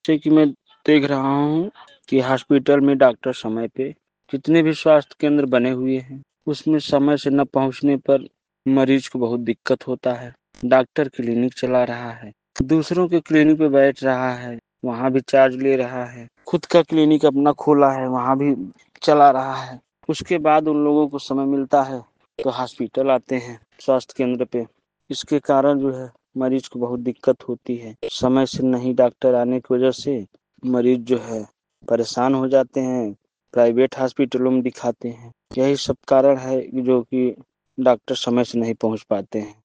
जैसे कि मैं देख रहा हूँ कि हॉस्पिटल में डॉक्टर समय पे जितने भी स्वास्थ्य केंद्र बने हुए हैं, उसमें समय से न पहुँचने पर मरीज को बहुत दिक्कत होता है। डॉक्टर क्लिनिक चला रहा है, दूसरों के क्लिनिक पे बैठ रहा है, वहाँ भी चार्ज ले रहा है। खुद का क्लिनिक अपना खोला है, वहाँ भी चला रहा है। उसके बाद उन लोगों को समय मिलता है तो हॉस्पिटल आते हैं, स्वास्थ्य केंद्र पे। इसके कारण जो है मरीज को बहुत दिक्कत होती है। समय से नहीं डॉक्टर आने की वजह से मरीज जो है परेशान हो जाते हैं, प्राइवेट हॉस्पिटलों में दिखाते हैं। यही सब कारण है जो कि डॉक्टर समय से नहीं पहुंच पाते हैं।